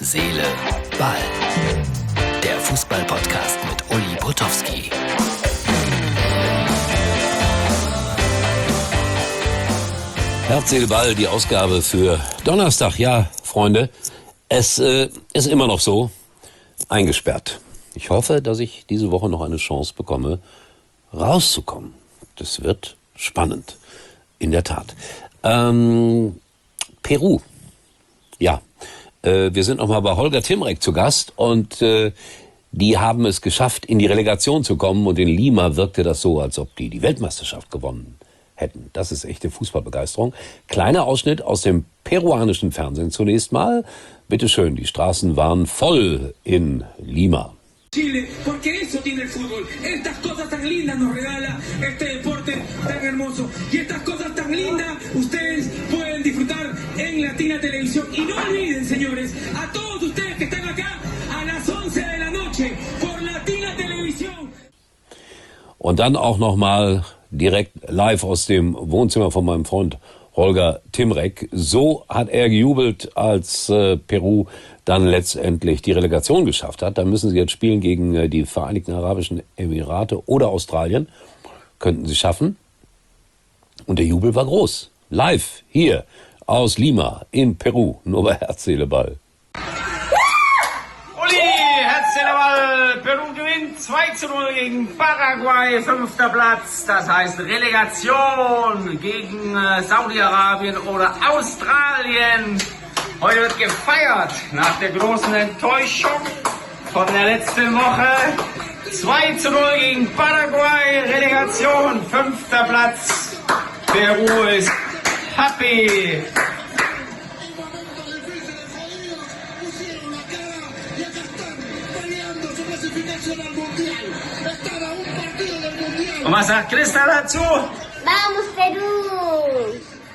Seele, Ball. Der Fußball-Podcast mit Uli Potowski. Herz, Seele, Ball, die Ausgabe für Donnerstag. Ja, Freunde, es ist immer noch so, eingesperrt. Ich hoffe, dass ich diese Woche noch eine Chance bekomme, rauszukommen. Das wird spannend, in der Tat. Peru. Ja, wir sind nochmal bei Holger Timrek zu Gast und die haben es geschafft, in die Relegation zu kommen, und in Lima wirkte das so, als ob die Weltmeisterschaft gewonnen hätten. Das ist echte Fußballbegeisterung. Kleiner Ausschnitt aus dem peruanischen Fernsehen zunächst mal. Bitte schön, die Straßen waren voll in Lima. Chile, porque eso tiene el fútbol. Estas cosas tan lindas nos regala este deporte tan hermoso. Y estas cosas tan lindas ustedes pueden disfrutar en Latina Televisión. Y no olviden, señores, a todos ustedes que están acá a las 11 de la noche por Latina Televisión. Und dann auch nochmal direkt live aus dem Wohnzimmer von meinem Freund Holger Timrek. So hat er gejubelt, als Peru dann letztendlich die Relegation geschafft hat. Da müssen sie jetzt spielen gegen die Vereinigten Arabischen Emirate oder Australien. Könnten sie schaffen. Und der Jubel war groß. Live hier aus Lima in Peru. Nur bei Herz, Seele, Ball. Uli, Herz, Seele, Ball. Peru gewinnt 2:0 gegen Paraguay, 5. Platz. Das heißt Relegation gegen Saudi-Arabien oder Australien. Heute wird gefeiert nach der großen Enttäuschung von der letzten Woche. 2:0 gegen Paraguay, Relegation, 5. Platz. Peru ist happy. Und was sagt Christa dazu? Vamos, Peru!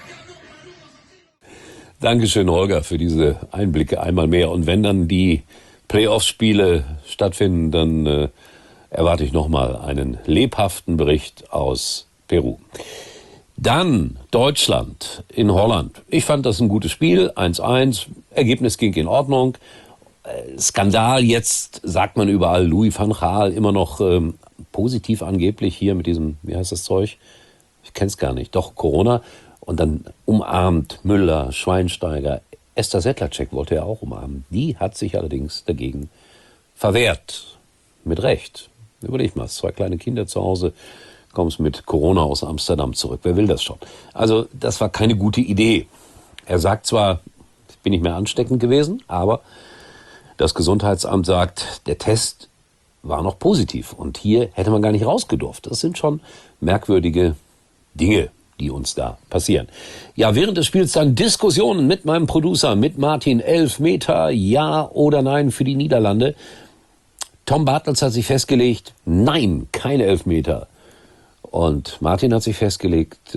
Dankeschön, Holger, für diese Einblicke einmal mehr. Und wenn dann die Playoff-Spiele stattfinden, dann erwarte ich nochmal einen lebhaften Bericht aus Peru. Dann Deutschland in Holland. Ich fand das ein gutes Spiel, 1:1. Ergebnis ging in Ordnung. Skandal jetzt, sagt man überall, Louis van Gaal immer noch positiv angeblich hier mit diesem, wie heißt das Zeug? Ich kenn's gar nicht. Doch, Corona. Und dann umarmt Müller, Schweinsteiger, Esther Sedlacek wollte er auch umarmen. Die hat sich allerdings dagegen verwehrt. Mit Recht. Überleg mal, 2 kleine Kinder zu Hause, kommst mit Corona aus Amsterdam zurück. Wer will das schon? Also das war keine gute Idee. Er sagt zwar, ich bin nicht mehr ansteckend gewesen, aber das Gesundheitsamt sagt, der Test war noch positiv. Und hier hätte man gar nicht rausgedurft. Das sind schon merkwürdige Dinge, die uns da passieren. Ja, während des Spiels dann Diskussionen mit meinem Producer, mit Martin. 11 Meter, ja oder nein für die Niederlande. Tom Bartels hat sich festgelegt, nein, keine 11 Meter. Und Martin hat sich festgelegt,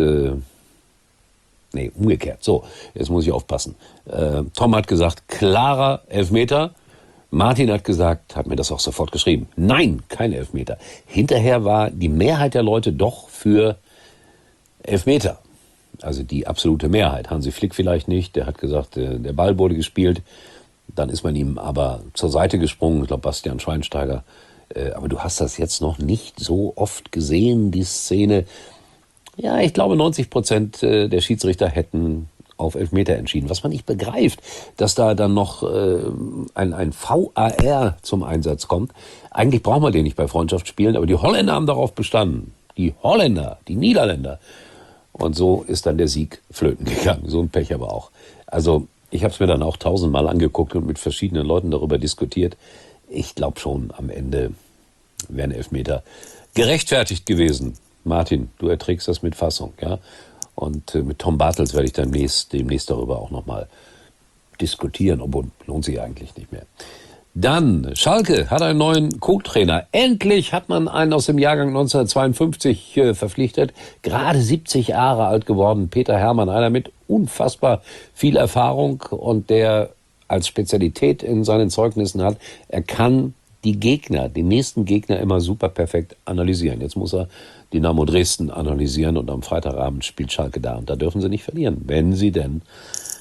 umgekehrt. So, jetzt muss ich aufpassen. Tom hat gesagt, klarer 11 Meter. Martin hat gesagt, hat mir das auch sofort geschrieben, nein, keine 11 Meter. Hinterher war die Mehrheit der Leute doch für 11 Meter. Also die absolute Mehrheit. Hansi Flick vielleicht nicht. Der hat gesagt, der Ball wurde gespielt. Dann ist man ihm aber zur Seite gesprungen. Ich glaube, Bastian Schweinsteiger. Aber du hast das jetzt noch nicht so oft gesehen, die Szene. Ja, ich glaube, 90% der Schiedsrichter hätten auf 11 Meter entschieden. Was man nicht begreift, dass da dann noch ein VAR zum Einsatz kommt. Eigentlich braucht man den nicht bei Freundschaftsspielen, aber die Holländer haben darauf bestanden. Die Holländer, die Niederländer. Und so ist dann der Sieg flöten gegangen. So ein Pech aber auch. Also ich habe es mir dann auch 1000-mal angeguckt und mit verschiedenen Leuten darüber diskutiert. Ich glaube schon, am Ende wären 11 Meter gerechtfertigt gewesen. Martin, du erträgst das mit Fassung, ja? Und mit Tom Bartels werde ich dann demnächst darüber auch nochmal diskutieren, obwohl lohnt sich eigentlich nicht mehr. Dann, Schalke hat einen neuen Co-Trainer. Endlich hat man einen aus dem Jahrgang 1952 verpflichtet. Gerade 70 Jahre alt geworden. Peter Hermann, einer mit unfassbar viel Erfahrung und der als Spezialität in seinen Zeugnissen hat, er kann die Gegner, den nächsten Gegner immer super perfekt analysieren. Jetzt muss er Dynamo Dresden analysieren und am Freitagabend spielt Schalke da. Und da dürfen sie nicht verlieren, wenn sie denn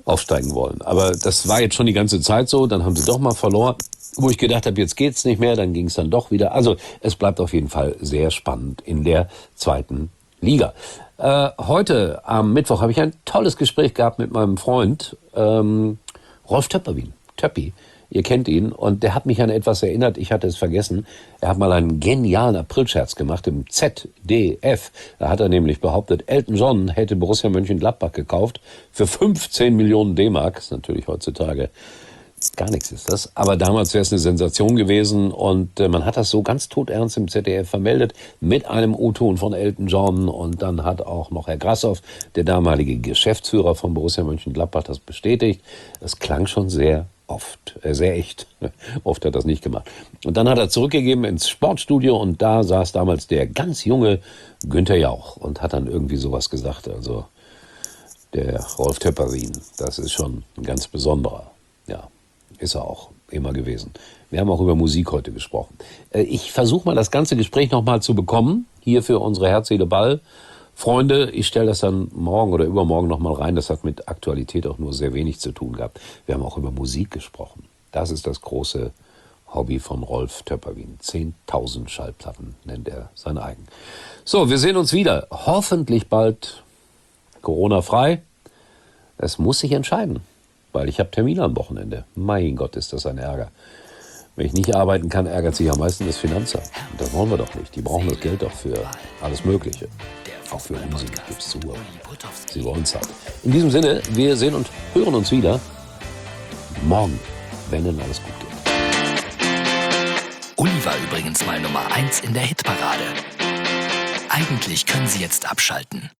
aufsteigen wollen. Aber das war jetzt schon die ganze Zeit so. Dann haben sie doch mal verloren, wo ich gedacht habe, jetzt geht's nicht mehr. Dann ging es dann doch wieder. Also es bleibt auf jeden Fall sehr spannend in der 2. Liga. Heute am Mittwoch habe ich ein tolles Gespräch gehabt mit meinem Freund Rolf Töpperwien. Töppi. Ihr kennt ihn und der hat mich an etwas erinnert, ich hatte es vergessen. Er hat mal einen genialen Aprilscherz gemacht im ZDF. Da hat er nämlich behauptet, Elton John hätte Borussia Mönchengladbach gekauft für 15 Millionen D-Mark. Das ist natürlich heutzutage gar nichts ist das. Aber damals wäre es eine Sensation gewesen und man hat das so ganz todernst im ZDF vermeldet mit einem O-Ton von Elton John und dann hat auch noch Herr Grassoff, der damalige Geschäftsführer von Borussia Mönchengladbach, das bestätigt. Es klang schon sehr sehr echt. Oft hat er das nicht gemacht. Und dann hat er zurückgegeben ins Sportstudio und da saß damals der ganz junge Günther Jauch und hat dann irgendwie sowas gesagt. Also der Rolf Töpperwien, das ist schon ein ganz besonderer. Ja, ist er auch immer gewesen. Wir haben auch über Musik heute gesprochen. Ich versuche mal das ganze Gespräch nochmal zu bekommen, hier für unsere Herz, Seele, Ball. Freunde, ich stelle das dann morgen oder übermorgen nochmal rein. Das hat mit Aktualität auch nur sehr wenig zu tun gehabt. Wir haben auch über Musik gesprochen. Das ist das große Hobby von Rolf Töpperwien. 10.000 Schallplatten nennt er sein eigen. So, wir sehen uns wieder. Hoffentlich bald Corona-frei. Es muss sich entscheiden, weil ich habe Termine am Wochenende. Mein Gott, ist das ein Ärger. Wenn ich nicht arbeiten kann, ärgert sich am meisten das Finanzamt. Und das wollen wir doch nicht. Die brauchen das Geld doch für alles Mögliche. Auch für Unsinn gibt es zu. Sie wollen es halt. In diesem Sinne, wir sehen und hören uns wieder morgen, wenn dann alles gut geht. Uli war übrigens mal Nummer 1 in der Hitparade. Eigentlich können Sie jetzt abschalten.